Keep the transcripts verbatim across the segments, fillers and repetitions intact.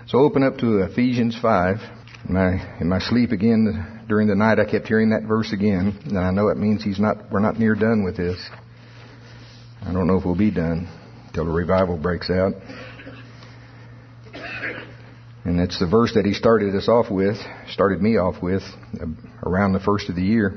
So open up to Ephesians five. In my, in my sleep again during the night, I kept hearing that verse again. And I know it means he's not, we're not near done with this. I don't know if we'll be done until the revival breaks out. And it's the verse that he started us off with, started me off with, around the first of the year.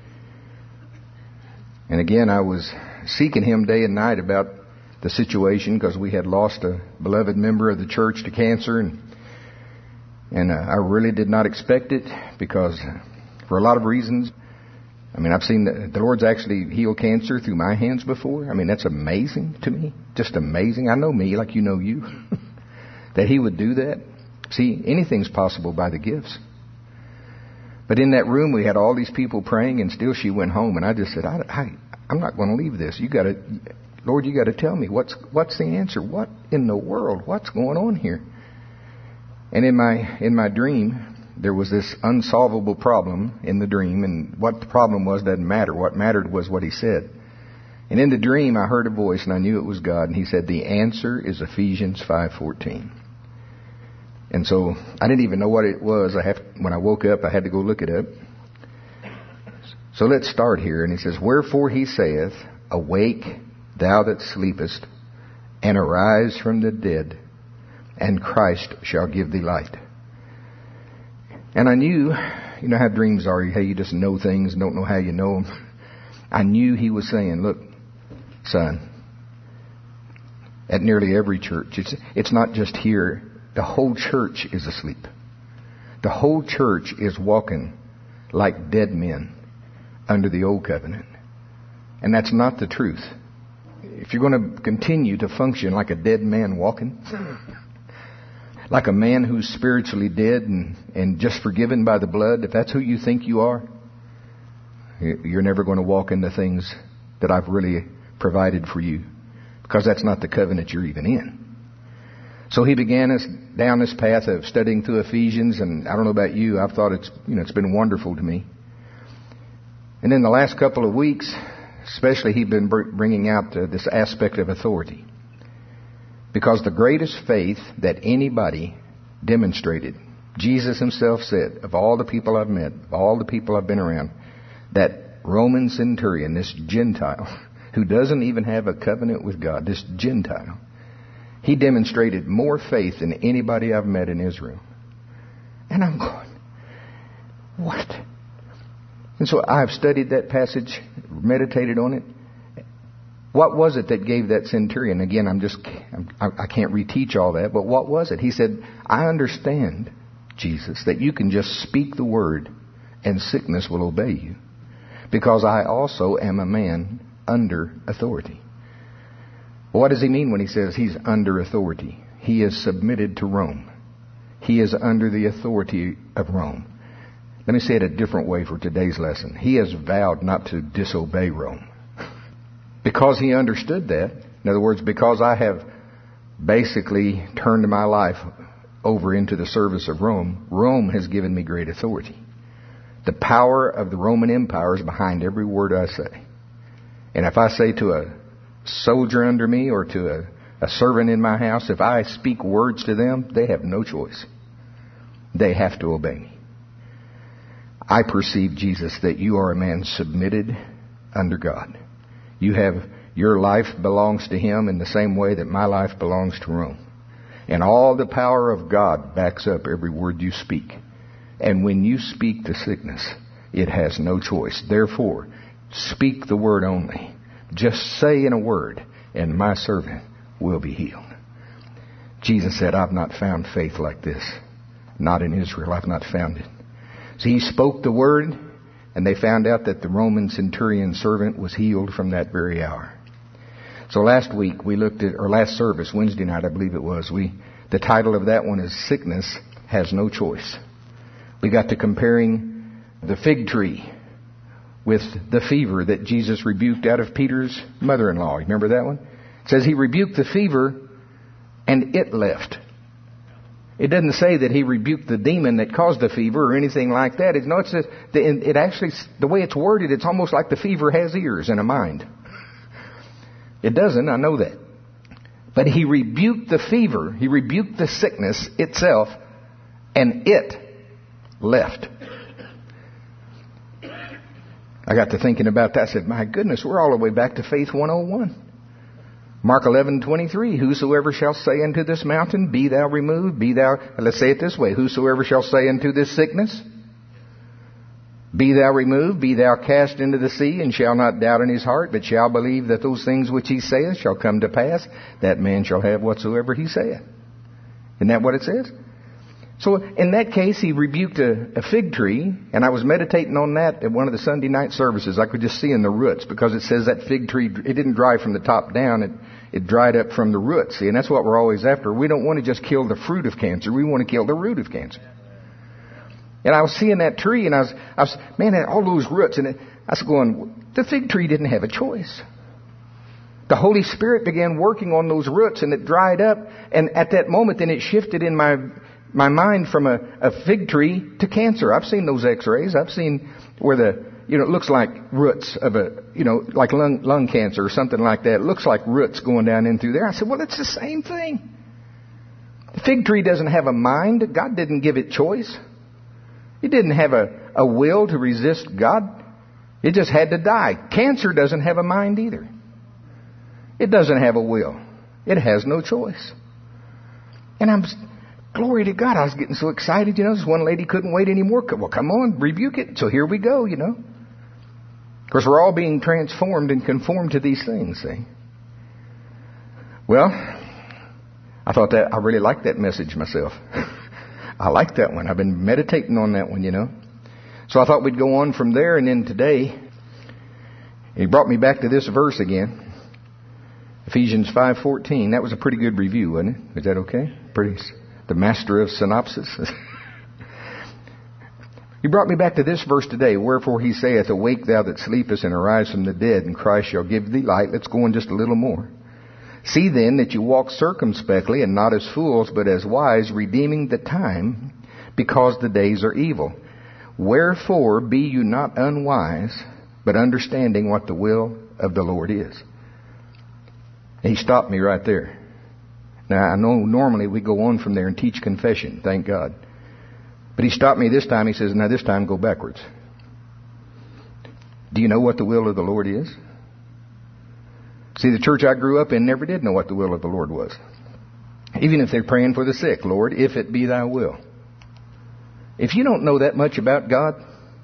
And again, I was seeking him day and night about the situation because we had lost a beloved member of the church to cancer, and and uh, I really did not expect it because for a lot of reasons. I mean, I've seen the, the Lord's actually healed cancer through my hands before. I mean, that's amazing to me, just amazing. I know me like you know you, that He would do that. See, anything's possible by the gifts. But in that room, we had all these people praying, and still she went home, and I just said, I, I, I'm not going to leave this. You got to. Lord, you got to tell me what's what's the answer. What in the world? What's going on here? And in my in my dream, there was this unsolvable problem in the dream, and what the problem was doesn't matter. What mattered was what he said. And in the dream, I heard a voice, and I knew it was God. And He said, "The answer is Ephesians five fourteen." And so I didn't even know what it was. I have when I woke up, I had to go look it up. So let's start here. And He says, "Wherefore He saith, Awake, thou that sleepest, and arise from the dead, and Christ shall give thee light." And I knew, you know how dreams are, how you just know things and don't know how you know them. I knew He was saying, look, son, at nearly every church, it's, it's not just here, the whole church is asleep. The whole church is walking like dead men under the old covenant. And that's not the truth. If you're going to continue to function like a dead man walking, like a man who's spiritually dead and, and just forgiven by the blood, if that's who you think you are, you're never going to walk in the things that I've really provided for you, because that's not the covenant you're even in. So he began us down this path of studying through Ephesians, and I don't know about you, I've thought it's, you know, it's been wonderful to me. And in the last couple of weeks, especially, he's been bringing out uh, this aspect of authority. Because the greatest faith that anybody demonstrated, Jesus Himself said, of all the people I've met, of all the people I've been around, that Roman centurion, this Gentile, who doesn't even have a covenant with God, this Gentile, he demonstrated more faith than anybody I've met in Israel. And I'm going, what? And so I've studied that passage, meditated on it. What was it that gave that centurion? Again, I'm just, I'm, I can't reteach all that, but what was it? He said, I understand, Jesus, that you can just speak the word and sickness will obey you, because I also am a man under authority. What does he mean when he says he's under authority? He is submitted to Rome. He is under the authority of Rome. Let me say it a different way for today's lesson. He has vowed not to disobey Rome. Because he understood that. In other words, because I have basically turned my life over into the service of Rome, Rome has given me great authority. The power of the Roman Empire is behind every word I say. And if I say to a soldier under me or to a, a servant in my house, if I speak words to them, they have no choice. They have to obey me. I perceive, Jesus, that you are a man submitted under God. You have, your life belongs to Him in the same way that my life belongs to Rome. And all the power of God backs up every word you speak. And when you speak to sickness, it has no choice. Therefore, speak the word only. Just say in a word, and my servant will be healed. Jesus said, I've not found faith like this. Not in Israel. I've not found it. So he spoke the word, and they found out that the Roman centurion servant was healed from that very hour. So last week we looked at, or last service, Wednesday night I believe it was, we, the title of that one is Sickness Has No Choice. We got to comparing the fig tree with the fever that Jesus rebuked out of Peter's mother-in-law. Remember that one? It says he rebuked the fever and it left. It doesn't say that he rebuked the demon that caused the fever or anything like that. It, no, it says, it actually, the way it's worded, it's almost like the fever has ears and a mind. It doesn't, I know that. But he rebuked the fever. He rebuked the sickness itself, and it left. I got to thinking about that. I said, my goodness, we're all the way back to faith one oh one. Mark eleven twenty-three, whosoever shall say unto this mountain, be thou removed, be thou, let's say it this way, whosoever shall say unto this sickness, be thou removed, be thou cast into the sea, and shall not doubt in his heart, but shall believe that those things which he saith shall come to pass, that man shall have whatsoever he saith. Isn't that what it says? So in that case, he rebuked a, a fig tree, and I was meditating on that at one of the Sunday night services. I could just see in the roots, because it says that fig tree, it didn't dry from the top down, it, it dried up from the roots. See, and that's what we're always after. We don't want to just kill the fruit of cancer, we want to kill the root of cancer. And I was seeing that tree, and I was, I was man, all those roots, and it, I was going, the fig tree didn't have a choice. The Holy Spirit began working on those roots, and it dried up, and at that moment, then it shifted in my my mind from a, a fig tree to cancer. I've seen those x-rays. I've seen where the, you know, it looks like roots of a, you know, like lung, lung cancer or something like that. It looks like roots going down in through there. I said, well, it's the same thing. The fig tree doesn't have a mind. God didn't give it choice. It didn't have a, a will to resist God. It just had to die. Cancer doesn't have a mind either. It doesn't have a will. It has no choice. And I'm, glory to God, I was getting so excited, you know. This one lady couldn't wait anymore. Well, come on, rebuke it. So here we go, you know. Of course, we're all being transformed and conformed to these things, see. Well, I thought that, I really liked that message myself. I like that one. I've been meditating on that one, you know. So I thought we'd go on from there, and then today, he brought me back to this verse again. Ephesians five fourteen. That was a pretty good review, wasn't it? Is that okay? Pretty, the master of synopsis. He brought me back to this verse today. Wherefore he saith, awake thou that sleepest, and arise from the dead, and Christ shall give thee light. Let's go on just a little more. See then that you walk circumspectly, and not as fools, but as wise, redeeming the time, because the days are evil. Wherefore be you not unwise, but understanding what the will of the Lord is. And he stopped me right there. Now, I know normally we go on from there and teach confession, thank God. But he stopped me this time. He says, now this time go backwards. Do you know what the will of the Lord is? See, the church I grew up in never did know what the will of the Lord was. Even if they're praying for the sick, Lord, if it be thy will. If you don't know that much about God,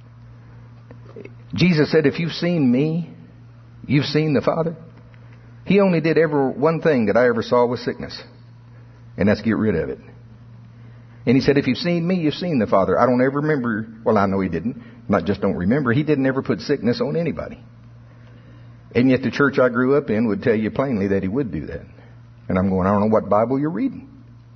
Jesus said, if you've seen me, you've seen the Father. He only did ever one thing that I ever saw was sickness. And that's get rid of it. And he said, if you've seen me, you've seen the Father. I don't ever remember, well, I know he didn't. Not just don't remember. He didn't ever put sickness on anybody. And yet the church I grew up in would tell you plainly that he would do that. And I'm going, I don't know what Bible you're reading.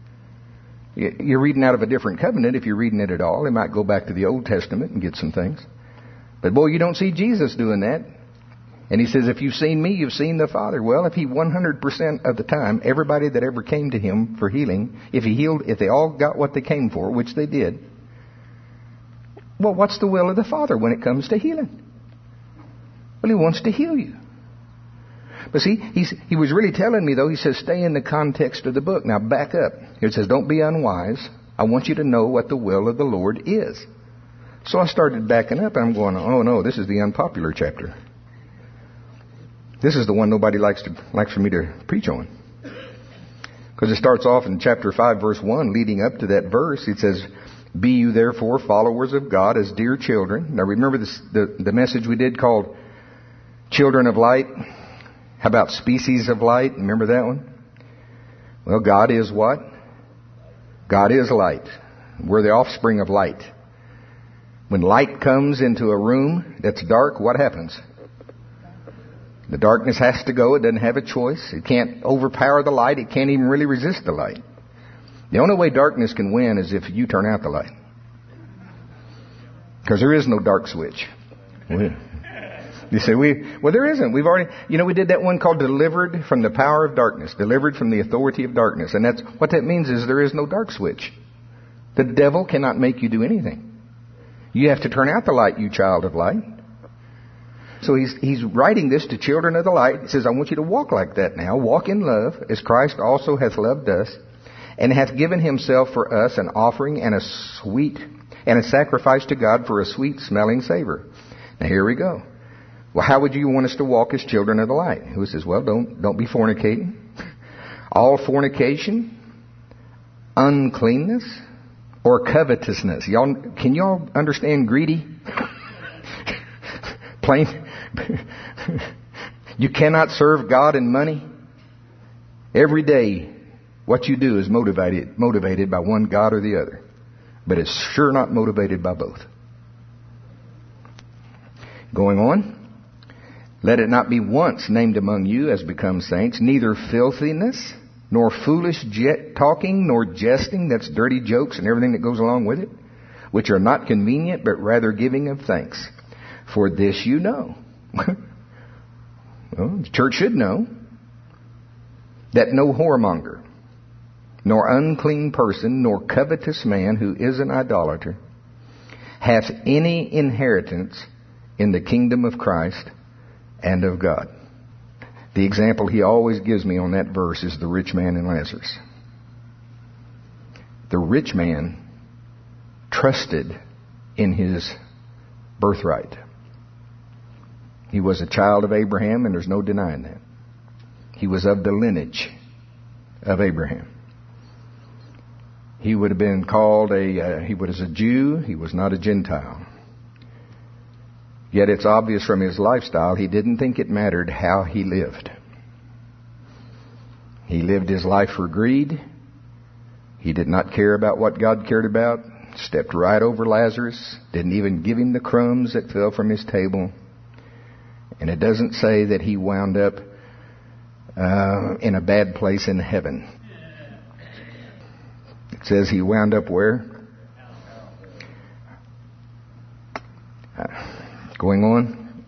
You're reading out of a different covenant if you're reading it at all. You might go back to the Old Testament and get some things. But boy, you don't see Jesus doing that. And he says, if you've seen me, you've seen the Father. Well, if he one hundred percent of the time, everybody that ever came to him for healing, if he healed, if they all got what they came for, which they did, well, what's the will of the Father when it comes to healing? Well, he wants to heal you. But see, he's, he was really telling me, though, he says, stay in the context of the book. Now, back up. It says, don't be unwise. I want you to know what the will of the Lord is. So I started backing up, and I'm going, oh, no, this is the unpopular chapter. This is the one nobody likes to likes for me to preach on. Because it starts off in chapter five, verse one, leading up to that verse. It says, be you therefore followers of God as dear children. Now remember this, the, the message we did called Children of Light. How about species of light? Remember that one? Well, God is what? God is light. We're the offspring of light. When light comes into a room that's dark, what happens? The darkness has to go. It doesn't have a choice. It can't overpower the light. It can't even really resist the light. The only way darkness can win is if you turn out the light. Because there is no dark switch. You say, we, well, there isn't. We've already, you know, we did that one called Delivered from the Power of Darkness. Delivered from the Authority of Darkness. And that's, what that means is there is no dark switch. The devil cannot make you do anything. You have to turn out the light, you child of light. So he's, he's writing this to children of the light. He says, I want you to walk like that now. Walk in love, as Christ also hath loved us, and hath given himself for us an offering and a sweet, and a sacrifice to God for a sweet smelling savor. Now here we go. Well, how would you want us to walk as children of the light? Who says, well, don't, don't be fornicating. All fornication, uncleanness, or covetousness. Y'all, can y'all understand greedy? Plain. You cannot serve God and money. Every day, what you do is motivated, motivated by one God or the other. But it's sure not motivated by both. Going on. Let it not be once named among you as becomes saints, neither filthiness, nor foolish jet talking, nor jesting, that's dirty jokes and everything that goes along with it, which are not convenient, but rather giving of thanks. For this you know. Well, the church should know that no whoremonger, nor unclean person, nor covetous man who is an idolater, hath any inheritance in the kingdom of Christ and of God. The example he always gives me on that verse is the rich man and Lazarus. The rich man trusted in his birthright. He was a child of Abraham, and there's no denying that. He was of the lineage of Abraham. He would have been called a, uh, he was a Jew, he was not a Gentile. Yet it's obvious from his lifestyle, he didn't think it mattered how he lived. He lived his life for greed. He did not care about what God cared about. Stepped right over Lazarus. Didn't even give him the crumbs that fell from his table. And it doesn't say that he wound up uh, in a bad place in heaven. It says he wound up where? Uh, Going on.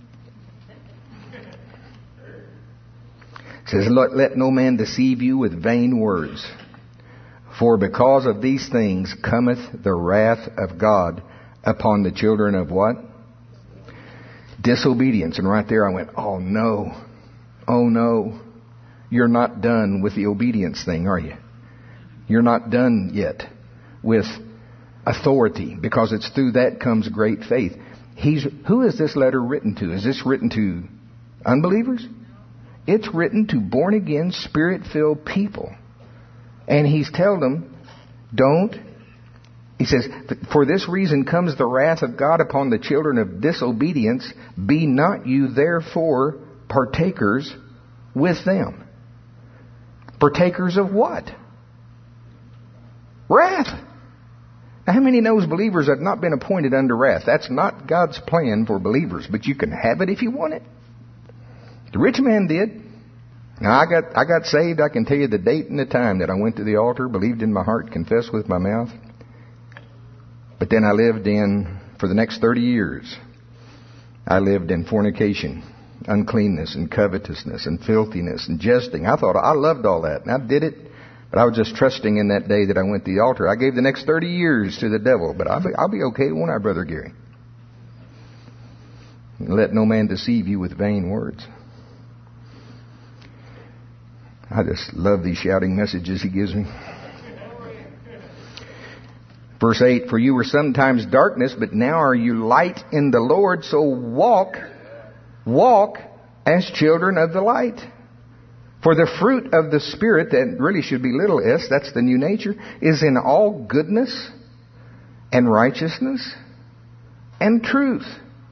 It says, let, let no man deceive you with vain words. For because of these things cometh the wrath of God upon the children of what? Disobedience. And right there I went, oh no. Oh no. You're not done with the obedience thing, are you? You're not done yet with authority, because it's through that comes great faith. He's, who is this letter written to? Is this written to unbelievers? It's written to born-again, Spirit-filled people. And he's telling them, don't. He says, for this reason comes the wrath of God upon the children of disobedience. Be not you therefore partakers with them. Partakers of what? Wrath. Now, how many knows believers have not been appointed under wrath? That's not God's plan for believers, but you can have it if you want it. The rich man did. Now, I got I got saved. I can tell you the date and the time that I went to the altar, believed in my heart, confessed with my mouth. But then I lived in, for the next thirty years, I lived in fornication, uncleanness, and covetousness, and filthiness, and jesting. I thought I loved all that, and I did it. But I was just trusting in that day that I went to the altar. I gave the next thirty years to the devil. But I'll be, I'll be okay, won't I, Brother Gary? Let no man deceive you with vain words. I just love these shouting messages he gives me. Verse eight, for you were sometimes darkness, but now are you light in the Lord. So walk, walk as children of the light. For the fruit of the Spirit, that really should be little s, that's the new nature, is in all goodness and righteousness and truth,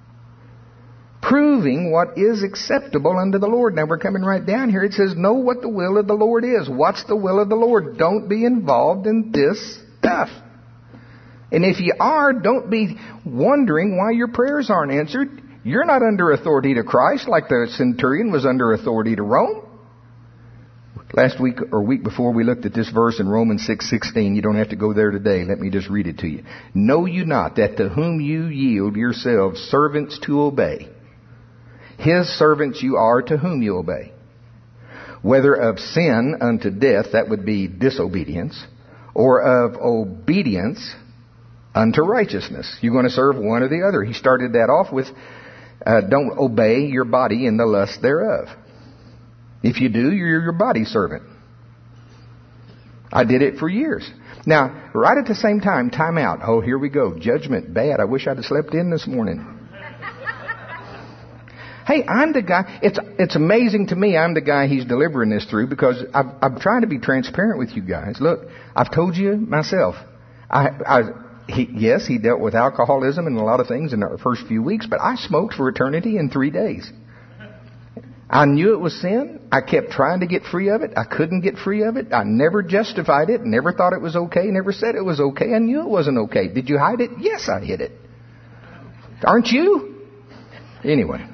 proving what is acceptable unto the Lord. Now we're coming right down here. It says, know what the will of the Lord is. What's the will of the Lord? Don't be involved in this stuff. And if you are, don't be wondering why your prayers aren't answered. You're not under authority to Christ like the centurion was under authority to Rome. Last week or week before we looked at this verse in Romans six sixteen. You don't have to go there today. Let me just read it to you. Know you not that to whom you yield yourselves servants to obey, his servants you are to whom you obey. Whether of sin unto death, that would be disobedience, or of obedience unto righteousness. You're going to serve one or the other. He started that off with uh, don't obey your body in the lust thereof. If you do, you're your body's servant. I did it for years. Now, right at the same time, time out. Oh, here we go. Judgment, bad. I wish I'd have slept in this morning. Hey, I'm the guy. It's it's amazing to me. I'm the guy he's delivering this through because I've, I'm trying to be transparent with you guys. Look, I've told you myself. I, I he, yes, he dealt with alcoholism and a lot of things in the first few weeks, but I smoked for eternity in three days. I knew it was sin. I kept trying to get free of it. I couldn't get free of it. I never justified it. Never thought it was okay. Never said it was okay. I knew it wasn't okay. Did you hide it? Yes, I hid it. Aren't you? Anyway.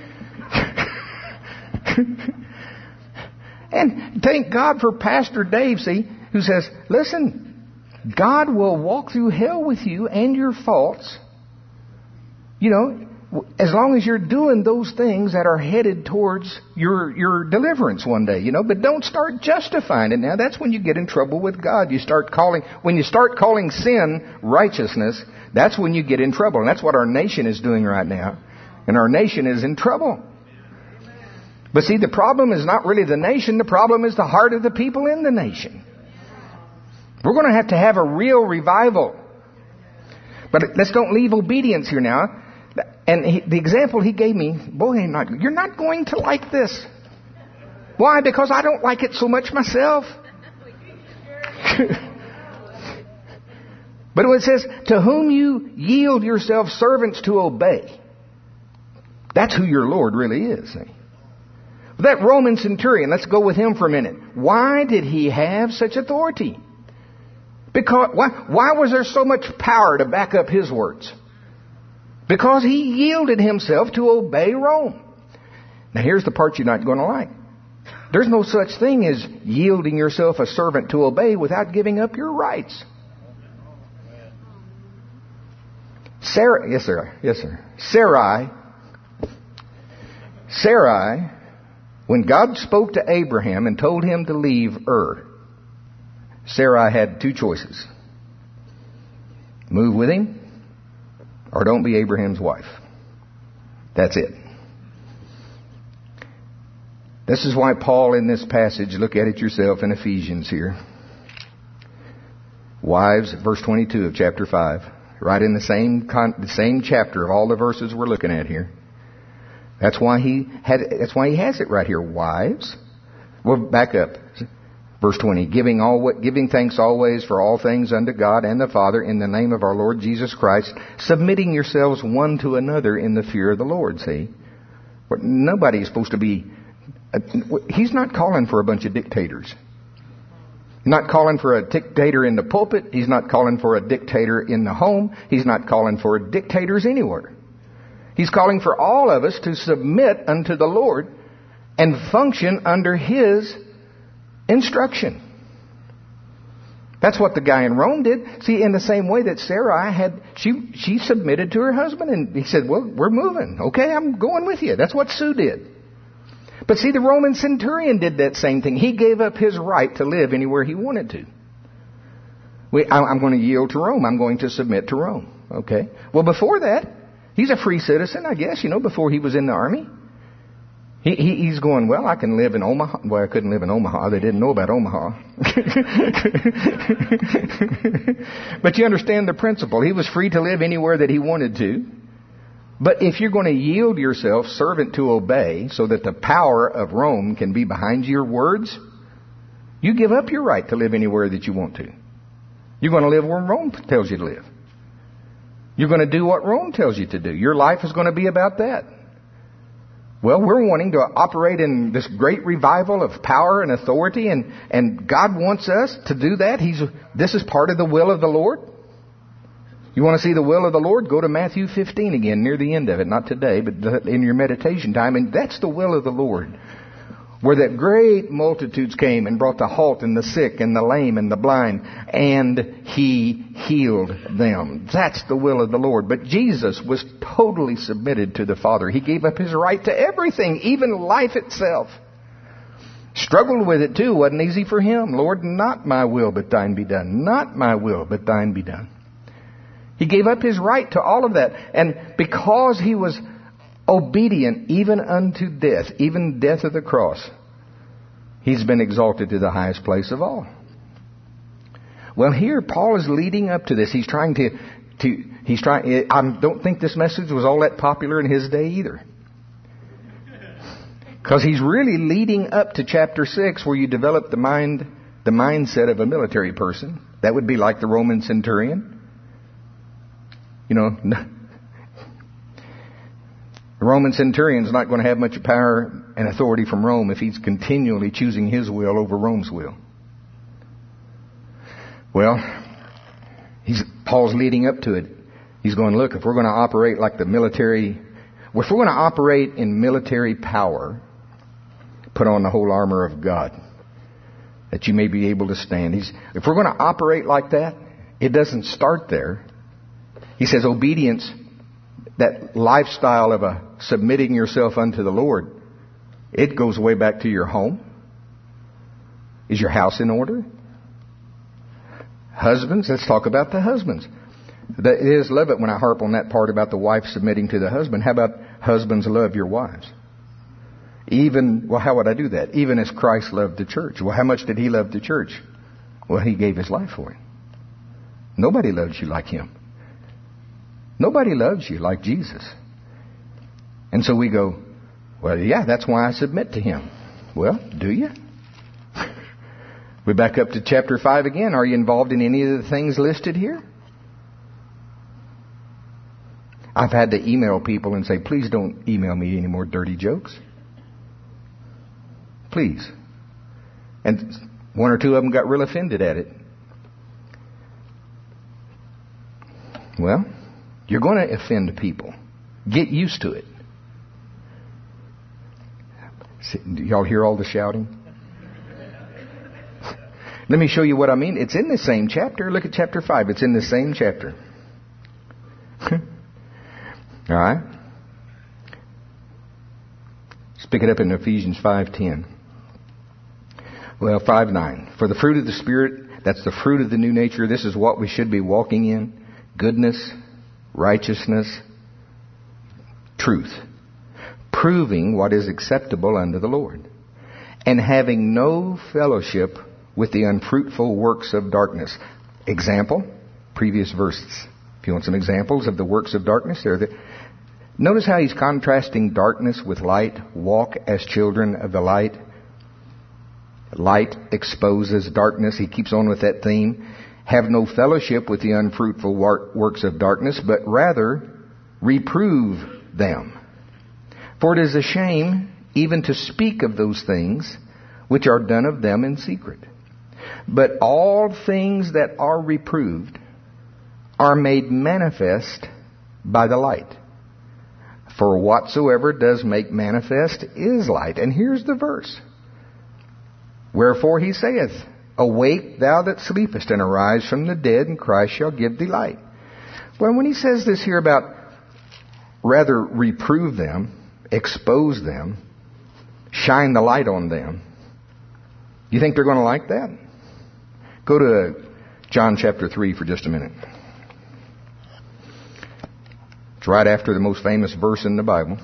And thank God for Pastor Dave, see, who says, listen, God will walk through hell with you and your faults, you know, as long as you're doing those things that are headed towards your your deliverance one day, you know. But don't start justifying it now. That's when you get in trouble with God. You start calling, when you start calling sin righteousness, that's when you get in trouble. And that's what our nation is doing right now. And our nation is in trouble. But see, the problem is not really the nation. The problem is the heart of the people in the nation. We're going to have to have a real revival. But let's don't leave obedience here now. And he, the example he gave me, boy, I'm not, you're not going to like this. Why? Because I don't like it so much myself. But when it says, to whom you yield yourself servants to obey, that's who your Lord really is. See? That Roman centurion, let's go with him for a minute. Why did he have such authority? Because why, why was there so much power to back up his words? Because he yielded himself to obey Rome. Now here's the part you're not going to like. There's no such thing as yielding yourself a servant to obey without giving up your rights. Sarah, yes sir, yes sir. Sarai, Sarai, when God spoke to Abraham and told him to leave Ur, Sarai had two choices. Move with him or don't be Abraham's wife. That's it. This is why Paul in this passage, look at it yourself in Ephesians here. Wives, verse twenty-two of chapter five. Right in the same con- the same chapter of all the verses we're looking at here. That's why he had. That's why he has it right here. Wives. Well, back up. Verse twenty. Giving all what, giving thanks always for all things unto God and the Father in the name of our Lord Jesus Christ, submitting yourselves one to another in the fear of the Lord. See, but nobody is supposed to be. Uh, he's not calling for a bunch of dictators. He's not calling for a dictator in the pulpit. He's not calling for a dictator in the home. He's not calling for dictators anywhere. He's calling for all of us to submit unto the Lord and function under His instruction. That's what the guy in Rome did. See, in the same way that Sarai had, she she submitted to her husband, and he said, well, we're moving. Okay, I'm going with you. That's what Sue did. But see, the Roman centurion did that same thing. He gave up his right to live anywhere he wanted to. We, I, I'm going to yield to Rome. I'm going to submit to Rome. Okay. Well, before that, he's a free citizen, I guess, you know, before he was in the army. He, he, he's going, well, I can live in Omaha. Well, I couldn't live in Omaha. They didn't know about Omaha. But you understand the principle. He was free to live anywhere that he wanted to. But if you're going to yield yourself servant to obey so that the power of Rome can be behind your words, you give up your right to live anywhere that you want to. You're going to live where Rome tells you to live. You're going to do what Rome tells you to do. Your life is going to be about that. Well, we're wanting to operate in this great revival of power and authority, and, and God wants us to do that. He's, this is part of the will of the Lord. You want to see the will of the Lord? Go to Matthew fifteen again, near the end of it. Not today, but in your meditation time. And that's the will of the Lord. Where that great multitudes came and brought the halt and the sick and the lame and the blind, and He healed them. That's the will of the Lord. But Jesus was totally submitted to the Father. He gave up His right to everything, even life itself. Struggled with it too. Wasn't easy for Him. Lord, not my will, but Thine be done. Not my will, but Thine be done. He gave up His right to all of that. And because He was obedient even unto death, even death of the cross. He's been exalted to the highest place of all. Well, here Paul is leading up to this. He's trying to, to he's trying, I don't think this message was all that popular in his day either. Because he's really leading up to chapter six, where you develop the mind, the mindset of a military person. That would be like the Roman centurion. You know, the Roman centurion's not going to have much power and authority from Rome if he's continually choosing his will over Rome's will. Well, he's, Paul's leading up to it. He's going, look, if we're going to operate like the military, if we're going to operate in military power, put on the whole armor of God, that you may be able to stand. He's, if we're going to operate like that, it doesn't start there. He says obedience, that lifestyle of a submitting yourself unto the Lord, it goes way back to your home. Is your house in order? Husbands, let's talk about the husbands. It is, love it when I harp on that part about the wife submitting to the husband. How about husbands, love your wives? Even, well, how would I do that? Even as Christ loved the church. Well, how much did he love the church? Well, he gave his life for it. Nobody loves you like him. Nobody loves you like Jesus. And so we go, well, yeah, that's why I submit to him. Well, do you? We back up to chapter five again. Are you involved in any of the things listed here? I've had to email people and say, please don't email me any more dirty jokes. Please. And one or two of them got real offended at it. Well, you're going to offend people. Get used to it. Do y'all hear all the shouting? Let me show you what I mean. It's in the same chapter. Look at chapter five. It's in the same chapter. All right. Let's pick it up in Ephesians five ten. Well, five nine. For the fruit of the Spirit, that's the fruit of the new nature. This is what we should be walking in. Goodness, righteousness, truth. Proving what is acceptable unto the Lord. And having no fellowship with the unfruitful works of darkness. Example, previous verses. If you want some examples of the works of darkness, there. The, notice how he's contrasting darkness with light. Walk as children of the light. Light exposes darkness. He keeps on with that theme. Have no fellowship with the unfruitful works of darkness, but rather reprove them. For it is a shame even to speak of those things which are done of them in secret. But all things that are reproved are made manifest by the light. For whatsoever does make manifest is light. And here's the verse. Wherefore he saith, awake thou that sleepest, and arise from the dead, and Christ shall give thee light. Well, when he says this here about rather reprove them, expose them, shine the light on them, you think they're going to like that? Go to John chapter three for just a minute. It's right after the most famous verse in the Bible.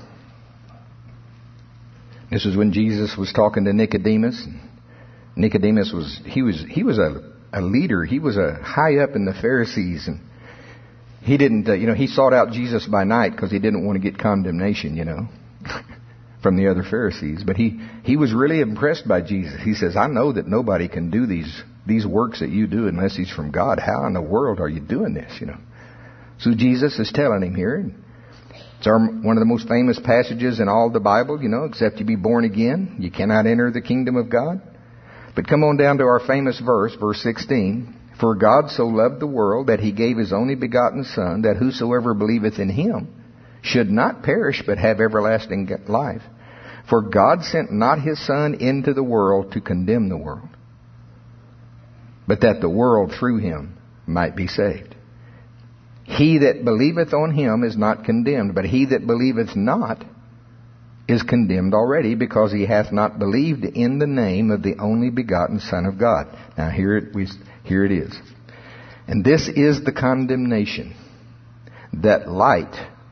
This is when Jesus was talking to Nicodemus. Nicodemus was, he was, he was a, a leader. He was a high up in the Pharisees, and he didn't, uh, you know, he sought out Jesus by night because he didn't want to get condemnation, you know, from the other Pharisees. But he, he was really impressed by Jesus. He says, I know that nobody can do these, these works that you do unless he's from God. How in the world are you doing this, you know? So Jesus is telling him here. It's our, one of the most famous passages in all the Bible, you know, except you be born again, you cannot enter the kingdom of God. But come on down to our famous verse, verse sixteen. For God so loved the world that he gave his only begotten Son, that whosoever believeth in him should not perish but have everlasting life. For God sent not his Son into the world to condemn the world, but that the world through him might be saved. He that believeth on him is not condemned, but he that believeth not is condemned already, because he hath not believed in the name of the only begotten Son of God. Now here it, we, here it is. And this is the condemnation, that light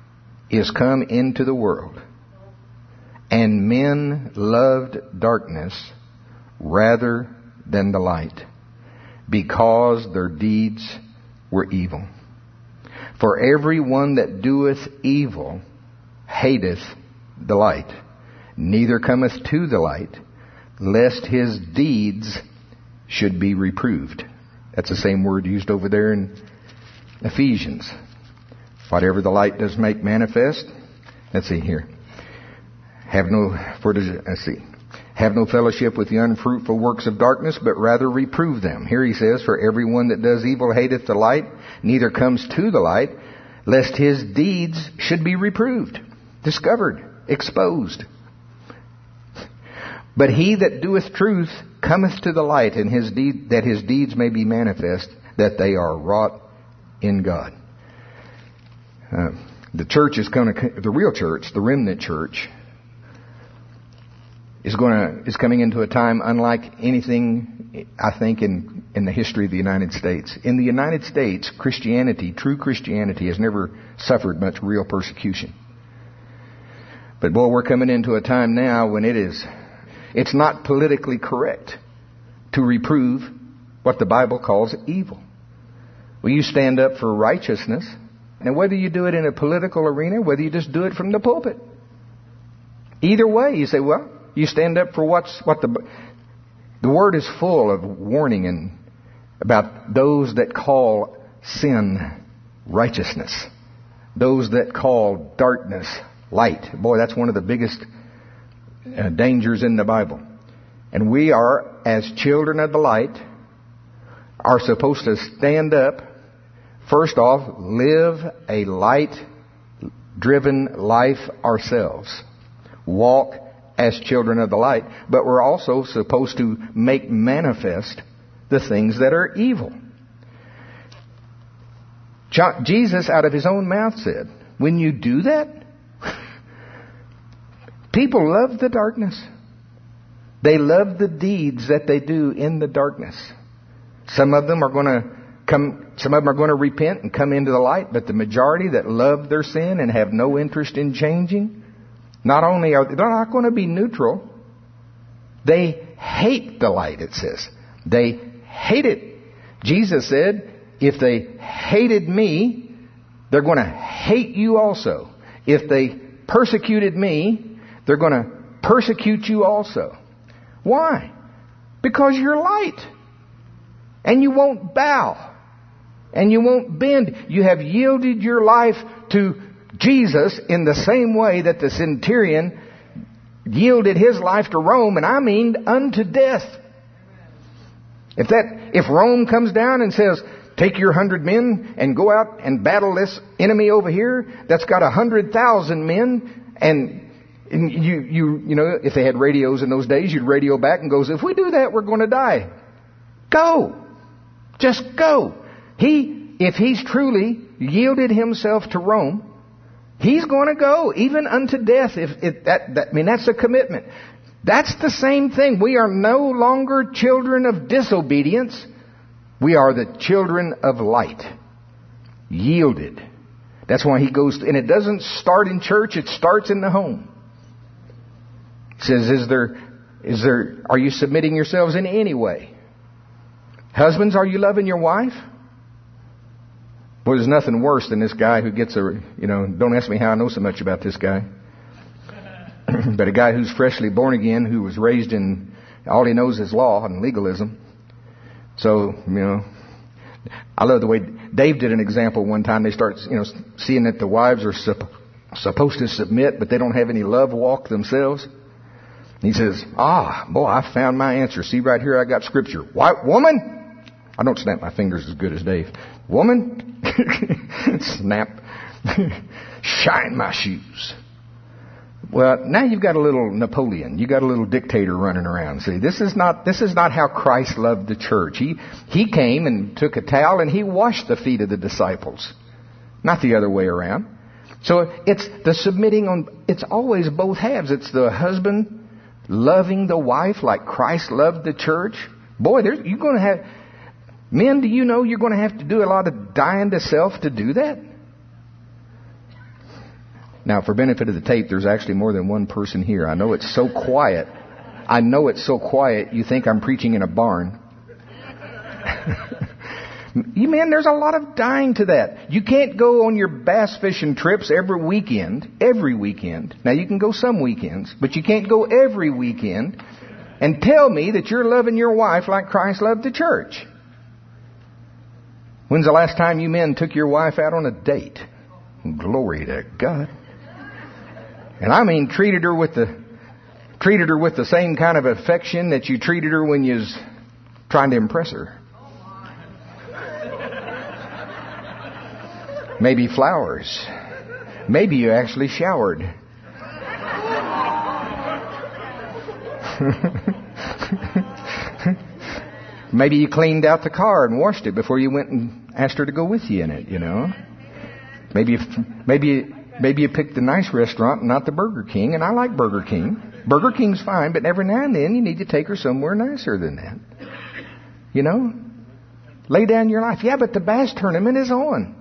is come into the world, and men loved darkness rather than the light, because their deeds were evil. For every one that doeth evil hateth the light, neither cometh to the light, lest his deeds should be reproved. That's the same word used over there in Ephesians. Whatever the light does make manifest. Let's see here. Have no, for does it, let's see. Have no fellowship with the unfruitful works of darkness, but rather reprove them. Here he says, for everyone that does evil hateth the light, neither comes to the light, lest his deeds should be reproved, discovered, exposed. But he that doeth truth cometh to the light, and his deed, that his deeds may be manifest, that they are wrought in God. Uh, the church is going to, the real church, the remnant church, is going to, is coming into a time unlike anything, I think, in, in the history of the United States. In the United States, Christianity, true Christianity, has never suffered much real persecution. But boy, we're coming into a time now when it is, it's not politically correct to reprove what the Bible calls evil. Well, you stand up for righteousness, and whether you do it in a political arena, whether you just do it from the pulpit, either way, you say, well, you stand up for what's what the the Word is full of warning and about those that call sin righteousness, those that call darkness light. Boy, that's one of the biggest uh, dangers in the Bible. And we are, as children of the light, are supposed to stand up. First off, live a light-driven life ourselves. Walk as children of the light, but we're also supposed to make manifest the things that are evil. Jesus, out of his own mouth, said, when you do that, people love the darkness. They love the deeds that they do in the darkness. Some of them are going to come, some of them are going to repent and come into the light, but the majority that love their sin and have no interest in changing, not only are they, they're not going to be neutral, they hate the light, it says. They hate it. Jesus said, if they hated me, they're going to hate you also. If they persecuted me, they're going to persecute you also. Why? Because you're light. And you won't bow. And you won't bend. You have yielded your life to Jesus in the same way that the centurion yielded his life to Rome, and I mean unto death. If that, if Rome comes down and says, take your hundred men and go out and battle this enemy over here that's got a hundred thousand men, and, and you, you, you know, if they had radios in those days, you'd radio back and goes, if we do that, we're going to die. Go. Just go. He, if he's truly yielded himself to Rome, he's going to go, even unto death. If, if that, that, I mean, that's a commitment. That's the same thing. We are no longer children of disobedience. We are the children of light. Yielded. That's why he goes, and it doesn't start in church, it starts in the home. It says, is there, is there, are you submitting yourselves in any way? Husbands, are you loving your wife? Well, there's nothing worse than this guy who gets a, you know, don't ask me how I know so much about this guy. But a guy who's freshly born again, who was raised in, all he knows is law and legalism. So, you know, I love the way Dave did an example one time. They start, you know, seeing that the wives are sup- supposed to submit, but they don't have any love walk themselves. He says, ah, boy, I found my answer. See right here, I got scripture. White woman, I don't snap my fingers as good as Dave. Woman, snap, shine my shoes. Well, now you've got a little Napoleon. You got a little dictator running around. See, this is not, this is not how Christ loved the church. He, he came and took a towel and he washed the feet of the disciples. Not the other way around. So it's the submitting on, it's always both halves. It's the husband loving the wife like Christ loved the church. Boy, there, you're going to have, men, do you know you're going to have to do a lot of dying to self to do that? Now, for benefit of the tape, there's actually more than one person here. I know it's so quiet. I know it's so quiet, you think I'm preaching in a barn. You man, there's a lot of dying to that. You can't go on your bass fishing trips every weekend, every weekend. Now, you can go some weekends, but you can't go every weekend and tell me that you're loving your wife like Christ loved the church. When's the last time you men took your wife out on a date? Glory to God. And I mean treated her with the treated her with the same kind of affection that you treated her when you was trying to impress her. Maybe flowers. Maybe you actually showered. Maybe you cleaned out the car and washed it before you went and asked her to go with you in it, you know. Maybe you, maybe, maybe you picked the nice restaurant and not the Burger King, and I like Burger King. Burger King's fine, but every now and then you need to take her somewhere nicer than that. You know? Lay down your life. Yeah, but the bass tournament is on.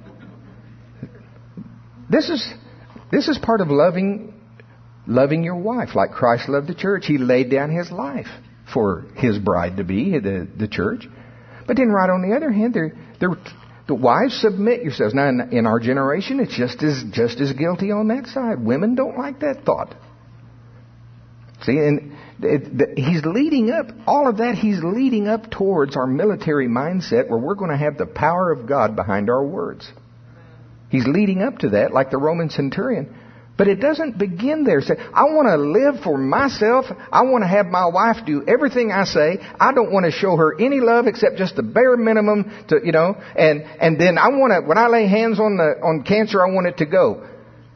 This is this is part of loving loving your wife like Christ loved the church. He laid down His life for His bride to be, the, the church. But then right on the other hand, they're, they're, the wives, submit yourselves. Now in, in our generation, it's just as just as guilty on that side. Women don't like that thought. See, and it, the, He's leading up, all of that, He's leading up towards our military mindset where we're going to have the power of God behind our words. He's leading up to that, like the Roman centurion. But it doesn't begin there. Say, I want to live for myself. I want to have my wife do everything I say. I don't want to show her any love except just the bare minimum to, you know, and, and then I want to, when I lay hands on the, on cancer, I want it to go.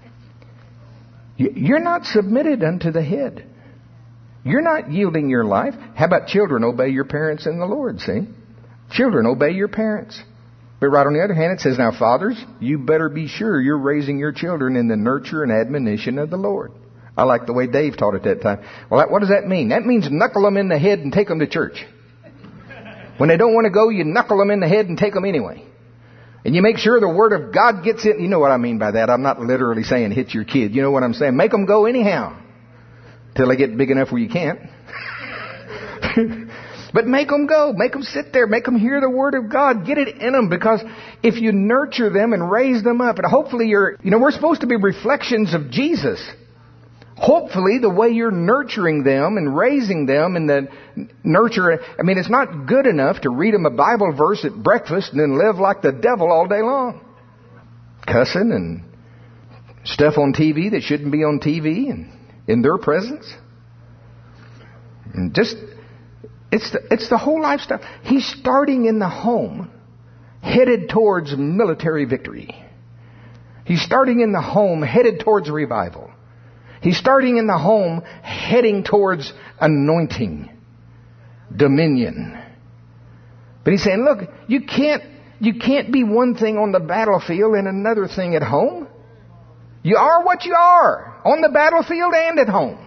You're not submitted unto the head. You're not yielding your life. How about children? Obey your parents in the Lord, see? Children, obey your parents. But right on the other hand, it says, now, fathers, you better be sure you're raising your children in the nurture and admonition of the Lord. I like the way Dave taught it that time. Well, what does that mean? That means knuckle them in the head and take them to church. When they don't want to go, you knuckle them in the head and take them anyway. And you make sure the Word of God gets in. You know what I mean by that. I'm not literally saying hit your kid. You know what I'm saying? Make them go anyhow. Till they get big enough where you can't. But make them go. Make them sit there. Make them hear the Word of God. Get it in them. Because if you nurture them and raise them up, and hopefully you're, you know, we're supposed to be reflections of Jesus. Hopefully the way you're nurturing them and raising them and the nurture, I mean, it's not good enough to read them a Bible verse at breakfast and then live like the devil all day long. Cussing and stuff on T V that shouldn't be on T V and in their presence. And just, it's the, it's the whole lifestyle. He's starting in the home, headed towards military victory. He's starting in the home, headed towards revival. He's starting in the home, heading towards anointing, dominion. But he's saying, look, you can't, you can't be one thing on the battlefield and another thing at home. You are what you are, on the battlefield and at home.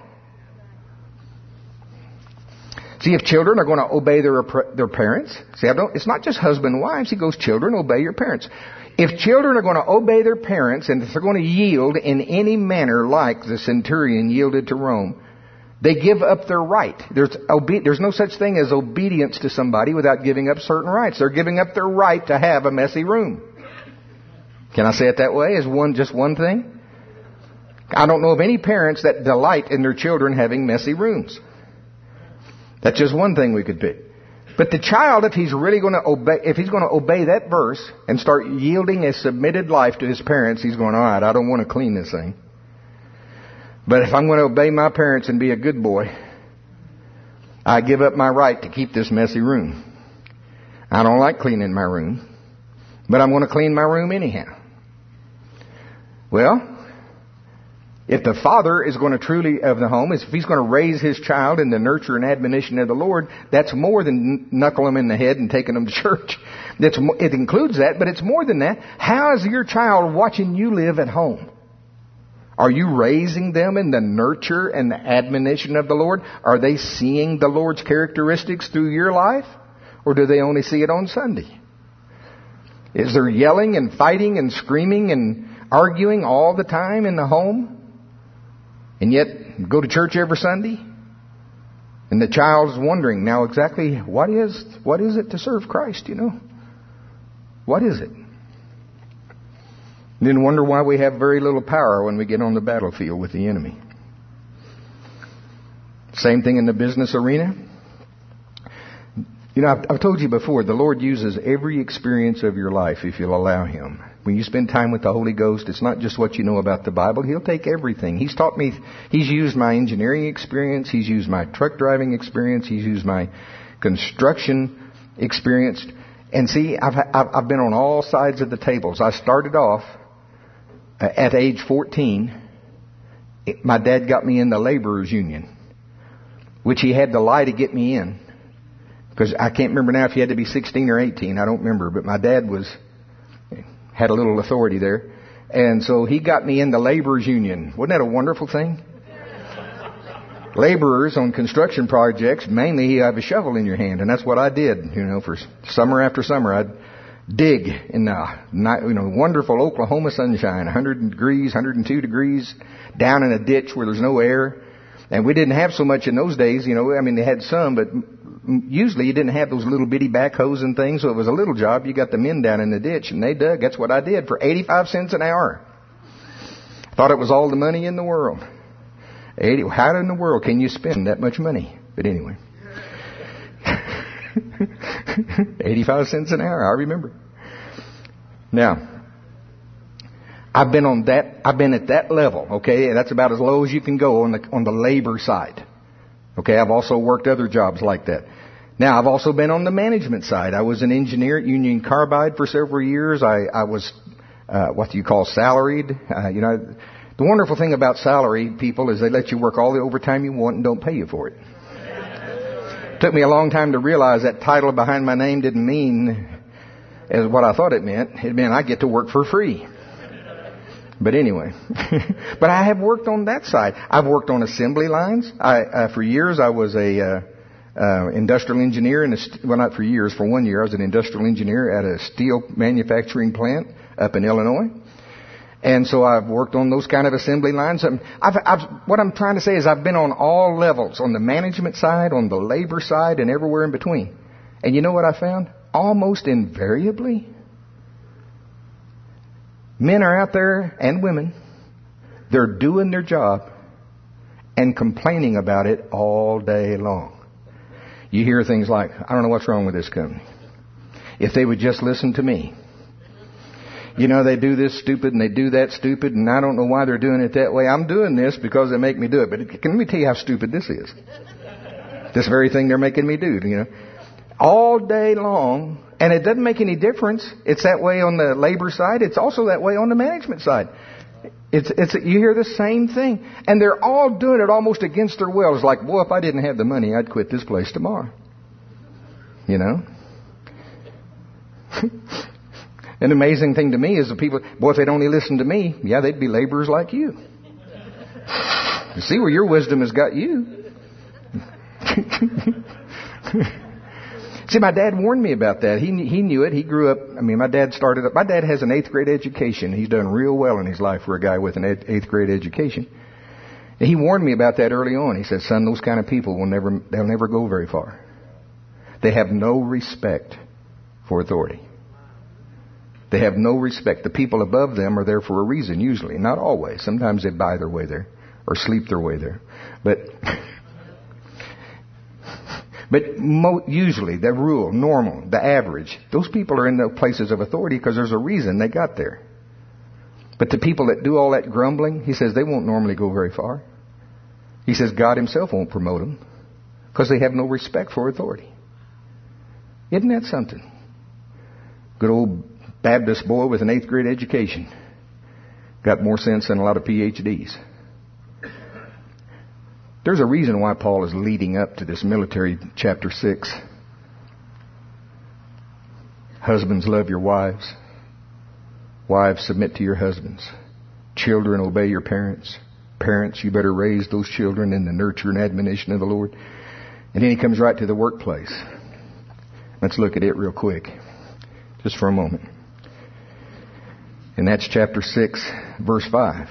See, if children are going to obey their their parents, see, I don't, it's not just husband and wives. He goes, children, obey your parents. If children are going to obey their parents and if they're going to yield in any manner like the centurion yielded to Rome, they give up their right. There's, obe- there's no such thing as obedience to somebody without giving up certain rights. They're giving up their right to have a messy room. Can I say it that way? Is one just one thing? I don't know of any parents that delight in their children having messy rooms. That's just one thing we could pick. But the child, if he's really going to obey, if he's going to obey that verse and start yielding a submitted life to his parents, he's going, all right, I don't want to clean this thing. But if I'm going to obey my parents and be a good boy, I give up my right to keep this messy room. I don't like cleaning my room, but I'm going to clean my room anyhow. Well, if the father is going to truly of the home, if he's going to raise his child in the nurture and admonition of the Lord, that's more than knuckle him in the head and taking him to church. That's, it includes that, but it's more than that. How is your child watching you live at home? Are you raising them in the nurture and the admonition of the Lord? Are they seeing the Lord's characteristics through your life? Or do they only see it on Sunday? Is there yelling and fighting and screaming and arguing all the time in the home, and yet go to church every Sunday. And the child's wondering now exactly what is what is it to serve Christ, you know? What is it? And then wonder why we have very little power when we get on the battlefield with the enemy. Same thing in the business arena. You know, I've, I've told you before, the Lord uses every experience of your life if you'll allow Him. When you spend time with the Holy Ghost, it's not just what you know about the Bible. He'll take everything. He's taught me, He's used my engineering experience. He's used my truck driving experience. He's used my construction experience. And see, I've, I've, I've been on all sides of the tables. I started off uh, at age fourteen. It, my dad got me in the laborers union, which he had to lie to get me in. Because I can't remember now if you had to be sixteen or eighteen. I don't remember. But my dad was had a little authority there. And so he got me in the laborers union. Wasn't that a wonderful thing? Laborers on construction projects, mainly you have a shovel in your hand. And that's what I did, you know, for summer after summer. I'd dig in the, you know, wonderful Oklahoma sunshine, one hundred degrees, one hundred two degrees, down in a ditch where there's no air. And we didn't have so much in those days, you know, I mean, they had some, but usually you didn't have those little bitty backhoes and things, so it was a little job. You got the men down in the ditch, and they dug. That's what I did for eighty-five cents an hour. Thought it was all the money in the world. eighty How in the world can you spend that much money? But anyway. eighty-five cents an hour, I remember. Now, I've been on that, I've been at that level, okay, and that's about as low as you can go on the, on the labor side. Okay, I've also worked other jobs like that. Now, I've also been on the management side. I was an engineer at Union Carbide for several years. I, I was, uh, what do you call salaried? Uh, you know, the wonderful thing about salary people is they let you work all the overtime you want and don't pay you for it. It took me a long time to realize that title behind my name didn't mean as what I thought it meant. It meant I get to work for free. But anyway, but I have worked on that side. I've worked on assembly lines. I, uh, for years, I was a uh, uh, industrial engineer. In a st- well, not for years. For one year, I was an industrial engineer at a steel manufacturing plant up in Illinois. And so I've worked on those kind of assembly lines. I've, I've, what I'm trying to say is I've been on all levels, on the management side, on the labor side, and everywhere in between. And you know what I found? Almost invariably, men are out there, and women, they're doing their job and complaining about it all day long. You hear things like, I don't know what's wrong with this company. If they would just listen to me. You know, they do this stupid and they do that stupid, and I don't know why they're doing it that way. I'm doing this because they make me do it. But can let me tell you how stupid this is. This very thing they're making me do, you know. All day long. And it doesn't make any difference. It's that way on the labor side. It's also that way on the management side. It's, it's, you hear the same thing. And they're all doing it almost against their will. It's like, boy, if I didn't have the money, I'd quit this place tomorrow. You know? An amazing thing to me is the people, boy, if they'd only listen to me, yeah, they'd be laborers like you. You see where your wisdom has got you. See, my dad warned me about that. He he knew it. He grew up, I mean, my dad started up, my dad has an eighth grade education. He's done real well in his life for a guy with an eighth grade education. And he warned me about that early on. He said, son, those kind of people will never, they'll never go very far. They have no respect for authority. They have no respect. The people above them are there for a reason, usually. Not always. Sometimes they buy their way there or sleep their way there. But... But mo- usually, the rule, normal, the average, those people are in the places of authority because there's a reason they got there. But the people that do all that grumbling, he says, they won't normally go very far. He says God himself won't promote them because they have no respect for authority. Isn't that something? Good old Baptist boy with an eighth grade education. Got more sense than a lot of P H Ds. There's a reason why Paul is leading up to this military chapter six. Husbands, love your wives. Wives, submit to your husbands. Children, obey your parents. Parents, you better raise those children in the nurture and admonition of the Lord. And then he comes right to the workplace. Let's look at it real quick. Just for a moment. And that's chapter six, verse five.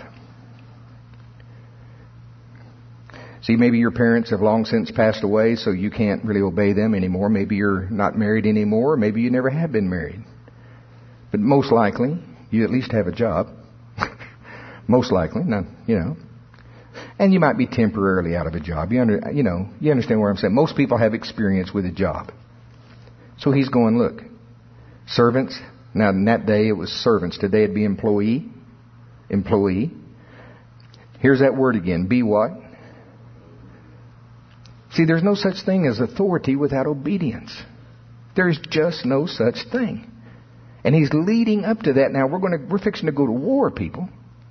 See, maybe your parents have long since passed away, so you can't really obey them anymore. Maybe you're not married anymore. Maybe you never have been married. But most likely, you at least have a job. Most likely, not, you know. And you might be temporarily out of a job. You, under, you know, you understand where I'm saying? Most people have experience with a job. So he's going, look, servants. Now, in that day, it was servants. Today, it'd be employee. Employee. Here's that word again. Be what? See, there's no such thing as authority without obedience. There's just no such thing. And he's leading up to that. Now, we're going to, we're fixing to go to war, people.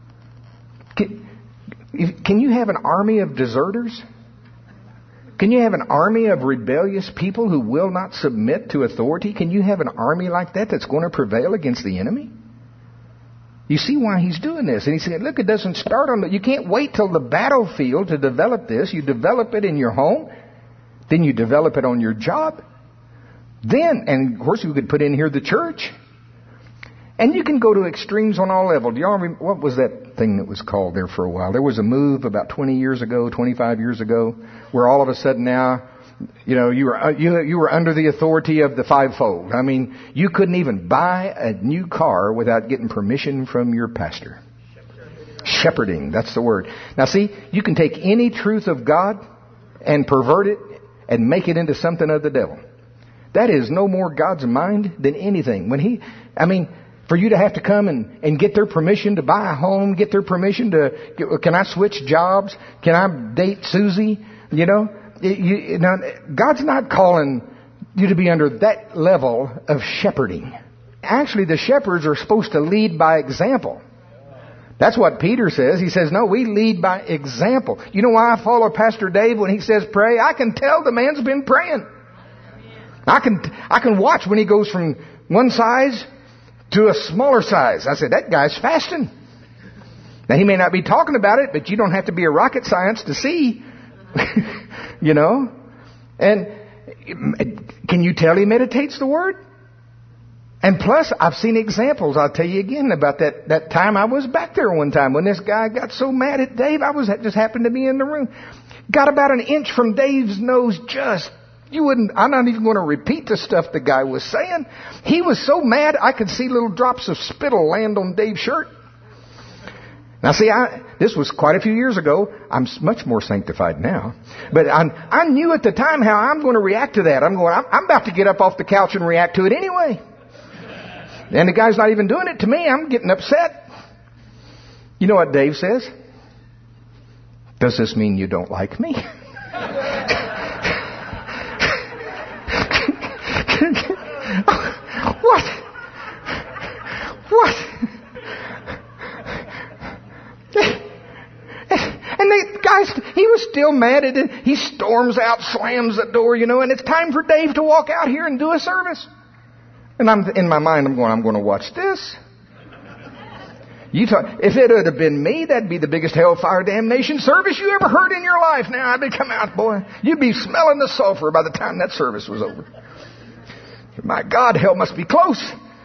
Can, can you have an army of deserters? Can you have an army of rebellious people who will not submit to authority? Can you have an army like that that's going to prevail against the enemy? You see why he's doing this. And he said, look, it doesn't start on the... You can't wait till the battlefield to develop this. You develop it in your home. Then you develop it on your job. Then, and of course you could put in here the church. And you can go to extremes on all levels. Do y'all remember, what was that thing that was called there for a while? There was a move about twenty years ago, twenty-five years ago, where all of a sudden now, you know, you were you you were under the authority of the fivefold. I mean, you couldn't even buy a new car without getting permission from your pastor. Shepherding. Shepherding, that's the word. Now see, you can take any truth of God and pervert it and make it into something of the devil. That is no more God's mind than anything. When he, I mean, for you to have to come and, and get their permission to buy a home, get their permission to, can I switch jobs? Can I date Susie? You know, you, now, God's not calling you to be under that level of shepherding. Actually, the shepherds are supposed to lead by example. That's what Peter says. He says, no, we lead by example. You know why I follow Pastor Dave when he says pray? I can tell the man's been praying. I can, I can watch when he goes from one size to a smaller size. I said, that guy's fasting. Now, he may not be talking about it, but you don't have to be a rocket science to see. You know? And can you tell he meditates the Word? And plus, I've seen examples. I'll tell you again about that, that time I was back there one time when this guy got so mad at Dave. I was just happened to be in the room. Got about an inch from Dave's nose just... You wouldn't, I'm not even going to repeat the stuff the guy was saying. He was so mad, I could see little drops of spittle land on Dave's shirt. Now see, I, this was quite a few years ago. I'm much more sanctified now. But I, I knew at the time how I'm going to react to that. I'm going, I'm, I'm about to get up off the couch and react to it anyway. And the guy's not even doing it to me. I'm getting upset. You know what Dave says? Does this mean you don't like me? What? What? And the guy, he was still mad at it. He storms out, slams the door, you know, and it's time for Dave to walk out here and do a service. And I'm in my mind, I'm going, I'm going to watch this. You talk, if it would have been me, that'd be the biggest hellfire damnation service you ever heard in your life. Now, I'd be come out, boy. You'd be smelling the sulfur by the time that service was over. My God, hell must be close.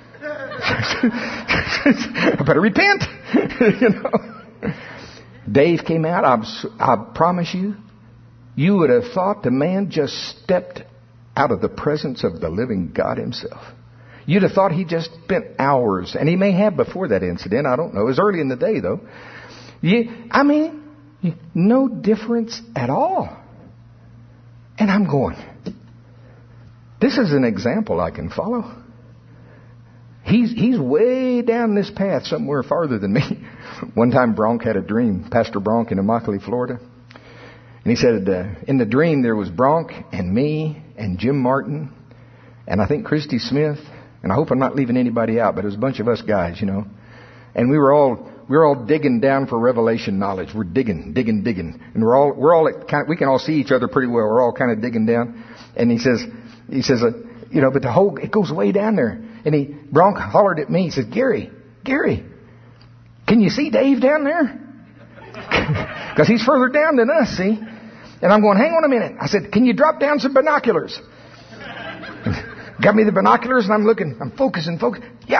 I better repent. You know. Dave came out. I, I promise you, you would have thought the man just stepped out of the presence of the living God himself. You'd have thought he just spent hours, and he may have before that incident. I don't know. It was early in the day, though. You, I mean, no difference at all. And I'm going, this is an example I can follow. He's he's way down this path somewhere farther than me. One time Bronk had a dream, Pastor Bronk in Immokalee, Florida. And he said uh, in the dream there was Bronk and me and Jim Martin and I think Christy Smith. And I hope I'm not leaving anybody out, but it was a bunch of us guys, you know. And we were all we were all digging down for revelation knowledge. We're digging, digging, digging. And we're all we're all at kind of, we can all see each other pretty well. We're all kind of digging down. And he says he says uh, you know, but the whole it goes way down there. And he, Bronk hollered at me. He said, Gary, Gary, can you see Dave down there? Because he's further down than us, see? And I'm going, hang on a minute. I said, can you drop down some binoculars? Got me the binoculars and I'm looking, I'm focusing, focusing. Yeah.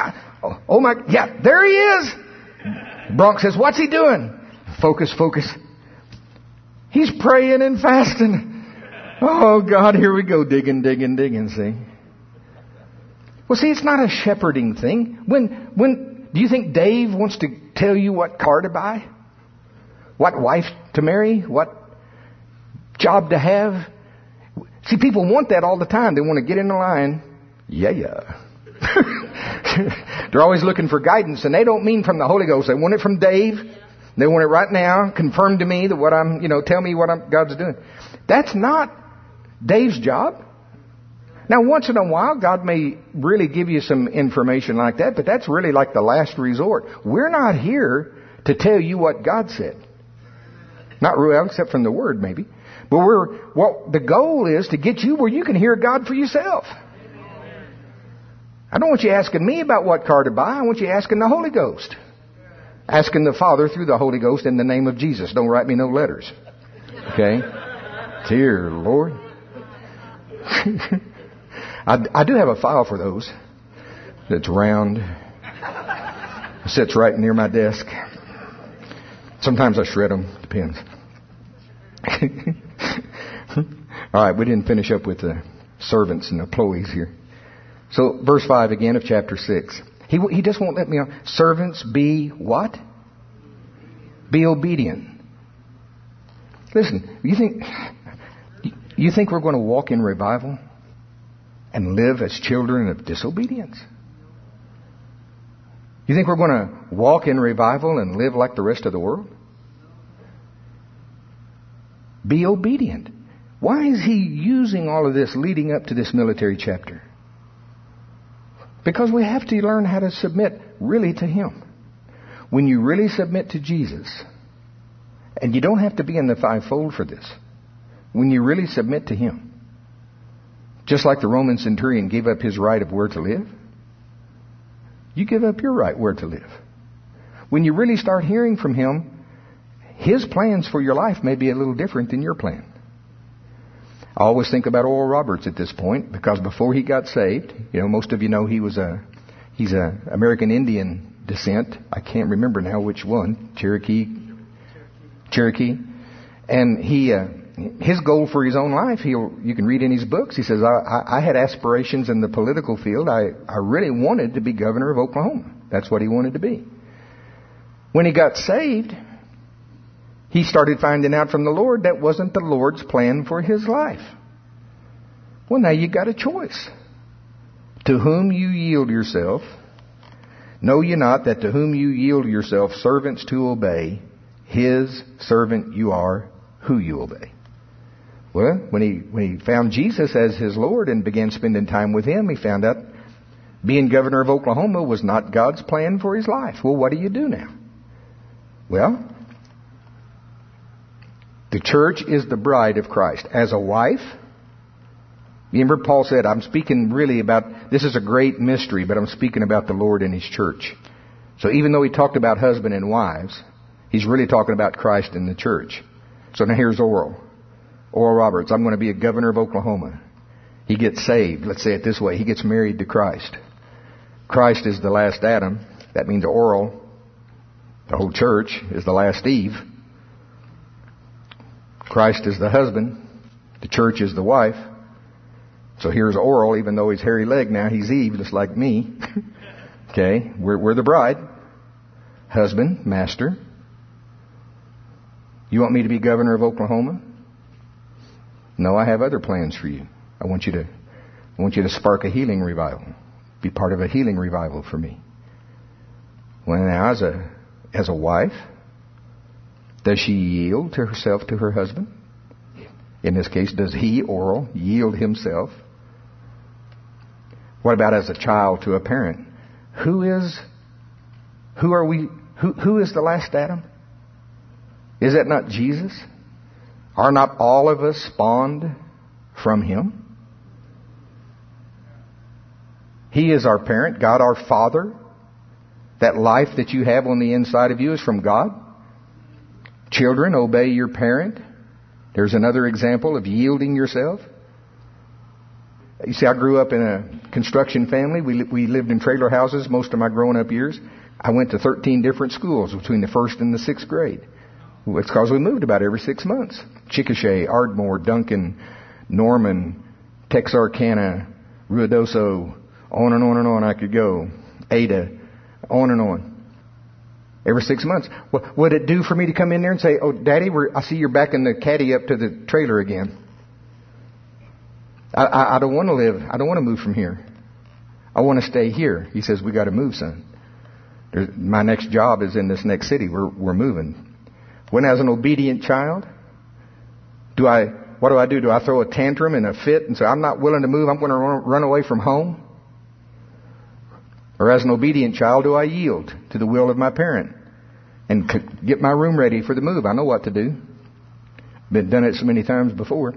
Oh, oh my, yeah, there he is. Bronx says, what's he doing? Focus, focus. He's praying and fasting. Oh God, here we go, digging, digging, digging, see. Well, see, it's not a shepherding thing. When, when, do you think Dave wants to tell you what car to buy? What wife to marry? What job to have? See, people want that all the time. They want to get in the line. Yeah, yeah. They're always looking for guidance, and they don't mean from the Holy Ghost. They want it from Dave. They want it right now. Confirm to me that what I'm, you know, tell me what I'm, God's doing. That's not Dave's job. Now, once in a while, God may really give you some information like that, but that's really like the last resort. We're not here to tell you what God said. Not really, except from the Word, maybe. But we're, well, the goal is to get you where you can hear God for yourself. I don't want you asking me about what car to buy. I want you asking the Holy Ghost. Asking the Father through the Holy Ghost in the name of Jesus. Don't write me no letters. Okay? Dear Lord. I, I do have a file for those. That's round. It sits right near my desk. Sometimes I shred them. Depends. All right, we didn't finish up with the servants and employees here. So, verse five again of chapter six. He, he just won't let me on. Servants, be what? Be obedient. Listen, you think, you think we're going to walk in revival and live as children of disobedience? You think we're going to walk in revival and live like the rest of the world? Be obedient. Why is he using all of this leading up to this military chapter? Because we have to learn how to submit really to Him. When you really submit to Jesus, and you don't have to be in the fivefold for this, when you really submit to Him, just like the Roman centurion gave up his right of where to live, you give up your right where to live. When you really start hearing from Him, His plans for your life may be a little different than your plan. I always think about Oral Roberts at this point, because before he got saved, you know, most of you know he was a, he's a American Indian descent. I can't remember now which one. Cherokee. Cherokee. And he, uh, his goal for his own life, he you can read in his books, he says, I, I, I had aspirations in the political field. I, I really wanted to be governor of Oklahoma. That's what he wanted to be. When he got saved, he started finding out from the Lord that wasn't the Lord's plan for his life. Well, now you got a choice. To whom you yield yourself, know ye not that to whom you yield yourself servants to obey, His servant you are, who you obey. Well, when he, when he found Jesus as his Lord and began spending time with Him, he found out being governor of Oklahoma was not God's plan for his life. Well, what do you do now? Well, the church is the bride of Christ. As a wife, remember Paul said, I'm speaking really about, this is a great mystery, but I'm speaking about the Lord and His church. So even though he talked about husband and wives, he's really talking about Christ and the church. So now here's Oral. Oral Roberts, I'm going to be a governor of Oklahoma. He gets saved. Let's say it this way. He gets married to Christ. Christ is the last Adam. That means Oral, the whole church, is the last Eve. Christ is the husband. The church is the wife. So here's Oral, even though he's hairy leg now, he's Eve, just like me. Okay, we're, we're the bride. Husband, master. You want me to be governor of Oklahoma? No, I have other plans for you. I want you to, I want you to spark a healing revival. Be part of a healing revival for me. Well, now as a, as a wife, does she yield to herself to her husband? In this case, does he, Oral, yield himself? What about as a child to a parent? Who is, who are we, who, who is the last Adam? Is that not Jesus? Are not all of us spawned from Him? He is our parent, God our Father. That life that you have on the inside of you is from God. Children, obey your parent. There's another example of yielding yourself. You see, I grew up in a construction family. We we lived in trailer houses most of my growing up years. I went to thirteen different schools between the first and the sixth grade. It's because we moved about every six months. Chickasha, Ardmore, Duncan, Norman, Texarkana, Ruidoso, on and on and on I could go. Ada, on and on. Every six months. What would it do for me to come in there and say, "Oh, Daddy, we're, I see you're backing the caddy up to the trailer again. I, I, I don't want to live. I don't want to move from here. I want to stay here." He says, "We got to move, son. There's, my next job is in this next city. We're we're moving." When as an obedient child, do I, what do I do? Do I throw a tantrum and a fit and say, "I'm not willing to move. I'm going to run, run away from home"? Or as an obedient child, do I yield to the will of my parent and c- get my room ready for the move? I know what to do. Been done it so many times before.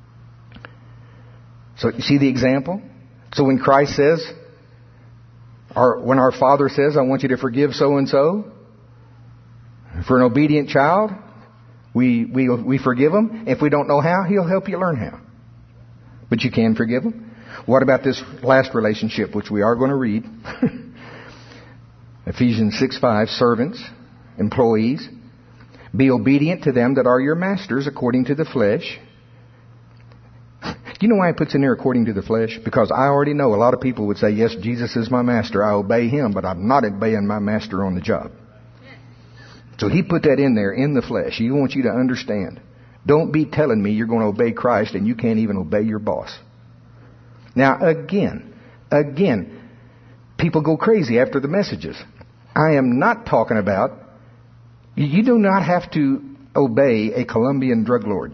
So you see the example? So when Christ says, or when our Father says, "I want you to forgive so and so," for an obedient child, we we we forgive them. If we don't know how, He'll help you learn how. But you can forgive them. What about this last relationship, which we are going to read? Ephesians six five, servants, employees, be obedient to them that are your masters according to the flesh. You know why it puts in there according to the flesh? Because I already know a lot of people would say, "Yes, Jesus is my master. I obey Him, but I'm not obeying my master on the job." So He put that in there in the flesh. He wants you to understand. Don't be telling me you're going to obey Christ and you can't even obey your boss. Now, again, again, people go crazy after the messages. I am not talking about, you do not have to obey a Colombian drug lord.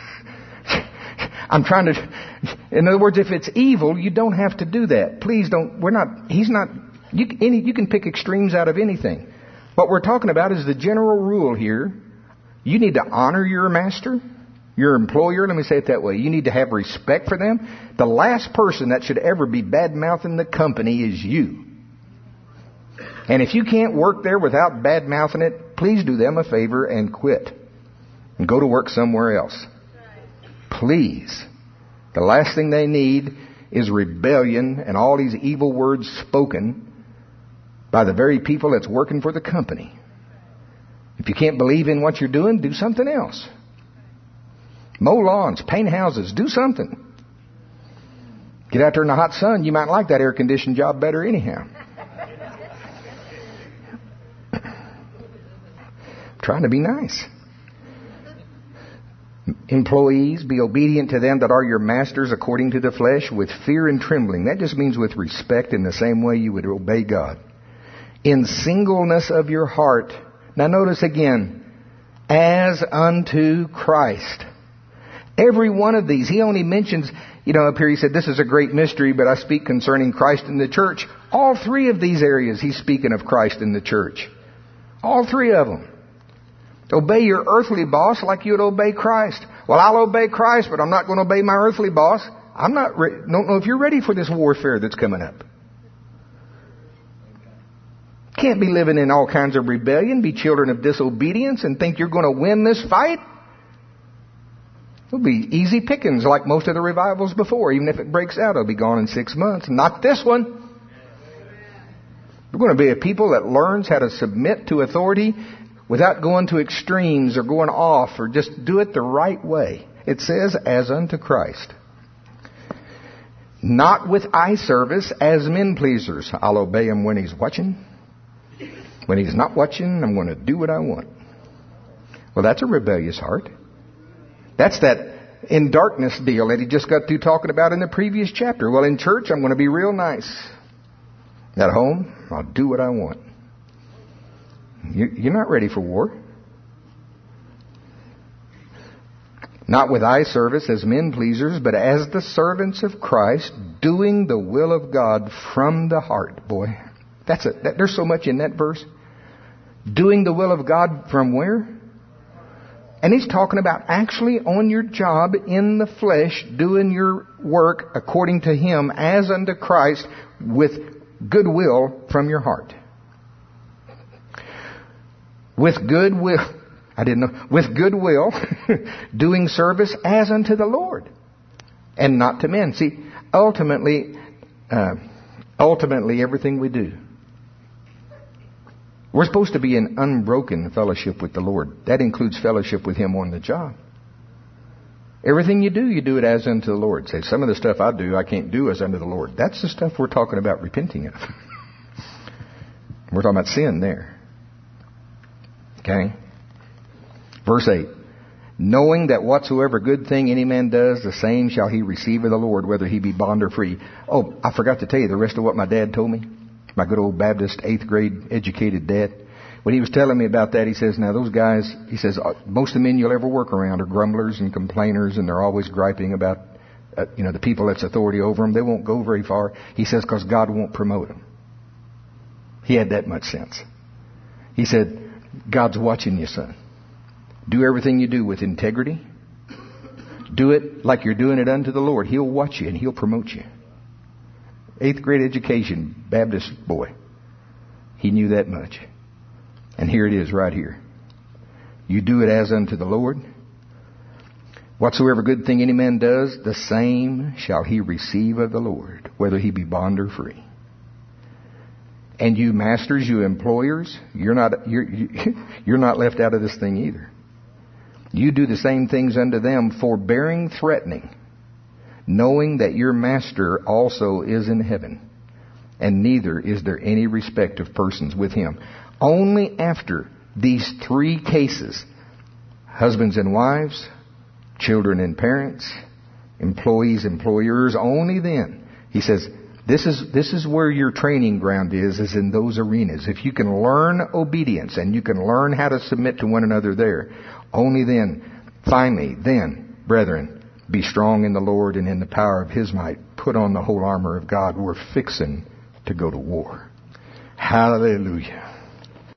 I'm trying to, in other words, if it's evil, you don't have to do that. Please don't, we're not, he's not, you, any, you can pick extremes out of anything. What we're talking about is the general rule here. You need to honor your master, your employer. Let me say it that way. You need to have respect for them. The last person that should ever be bad-mouthing the company is you. And if you can't work there without bad-mouthing it, please do them a favor and quit. And go to work somewhere else. Please. The last thing they need is rebellion and all these evil words spoken by the very people that's working for the company. If you can't believe in what you're doing, do something else. Mow lawns, paint houses, do something. Get out there in the hot sun. You might like that air-conditioned job better anyhow. Trying to be nice. Employees, be obedient to them that are your masters according to the flesh with fear and trembling. That just means with respect in the same way you would obey God. In singleness of your heart. Now notice again, as unto Christ. Every one of these, he only mentions, you know, up here he said, this is a great mystery, but I speak concerning Christ and the church. All three of these areas he's speaking of Christ and the church. All three of them. Obey your earthly boss like you would obey Christ. Well, I'll obey Christ, but I'm not going to obey my earthly boss. I'm not, re- don't know if you're ready for this warfare that's coming up. Can't be living in all kinds of rebellion, be children of disobedience, and think you're going to win this fight. It'll be easy pickings like most of the revivals before. Even if it breaks out, it'll be gone in six months. Not this one. We're going to be a people that learns how to submit to authority without going to extremes or going off, or just do it the right way. It says, as unto Christ. Not with eye service as men pleasers. I'll obey him when he's watching. When he's not watching, I'm going to do what I want. Well, that's a rebellious heart. That's that in darkness deal that he just got through talking about in the previous chapter. Well, in church, I'm going to be real nice. At home, I'll do what I want. You're not ready for war. Not with eye service as men pleasers, but as the servants of Christ, doing the will of God from the heart. Boy, that's a, that, there's so much in that verse. Doing the will of God from where? And he's talking about actually on your job in the flesh, doing your work according to Him as unto Christ with goodwill from your heart. With goodwill, I didn't know, with goodwill, doing service as unto the Lord and not to men. See, ultimately, uh, ultimately everything we do, we're supposed to be in unbroken fellowship with the Lord. That includes fellowship with Him on the job. Everything you do, you do it as unto the Lord. Say, some of the stuff I do, I can't do as unto the Lord. That's the stuff we're talking about repenting of. We're talking about sin there. Okay? Verse eight. Knowing that whatsoever good thing any man does, the same shall he receive of the Lord, whether he be bond or free. Oh, I forgot to tell you the rest of what my dad told me. My good old Baptist eighth grade educated dad. When he was telling me about that, he says, now those guys, he says, most of the men you'll ever work around are grumblers and complainers, and they're always griping about, uh, you know, the people that's authority over them. They won't go very far. He says, because God won't promote them. He had that much sense. He said, God's watching you, son. Do everything you do with integrity. Do it like you're doing it unto the Lord. He'll watch you and He'll promote you. Eighth grade education, Baptist boy. He knew that much. And here it is right here. You do it as unto the Lord. Whatsoever good thing any man does, the same shall he receive of the Lord, whether he be bond or free. And you masters, you employers, you're not, you're, you're not left out of this thing either. You do the same things unto them, forbearing, threatening, knowing that your master also is in heaven, and neither is there any respect of persons with Him. Only after these three cases, husbands and wives, children and parents, employees, employers, only then, He says, this is, this is where your training ground is, is in those arenas. If you can learn obedience and you can learn how to submit to one another there, only then, finally, then, brethren, be strong in the Lord and in the power of His might. Put on the whole armor of God. We're fixing to go to war. Hallelujah.